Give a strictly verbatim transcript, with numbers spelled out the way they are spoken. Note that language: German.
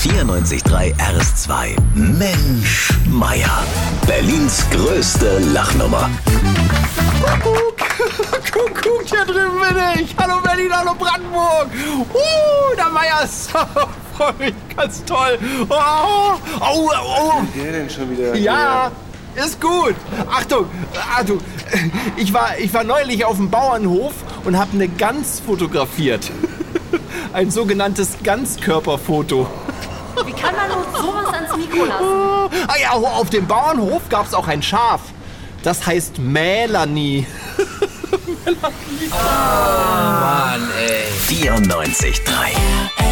vierundneunzig Komma drei R S zwei. Mensch, Meier. Berlins größte Lachnummer. Kuckuck, Kuckuck, hier drüben bin ich. Hallo Berlin, hallo Brandenburg. Uh, der Meier ist freue mich, ganz toll. Oh, oh, oh. Was ist der denn schon wieder? Ja, ist gut. Achtung, Achtung. Ich war, ich war neulich auf dem Bauernhof und habe eine Gans fotografiert. Ein sogenanntes Ganzkörperfoto. Wie kann man nur sowas ans Mikro lassen? Ah ja, auf dem Bauernhof gab es auch ein Schaf. Das heißt Melanie. vierundneunzig Komma drei